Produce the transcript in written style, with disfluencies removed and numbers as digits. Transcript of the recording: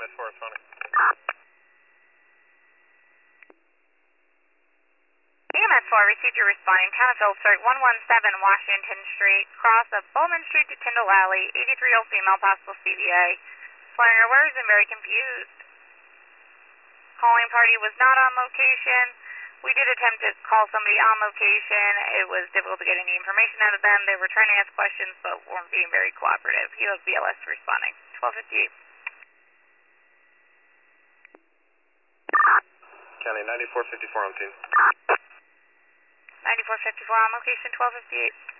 EMS4 responding. EMS4 received your responding. Town of Phillipsburg, 117 Washington Street, cross of Bowman Street to Tyndall Alley, 83-year-old female, possible CVA. Flying her words and very confused. Calling party was not on location. We did attempt to call somebody on location. It was difficult to get any information out of them. They were trying to ask questions but weren't being very cooperative. You have BLS responding. 1258. County 9454 on team. 9454 on location, 1258.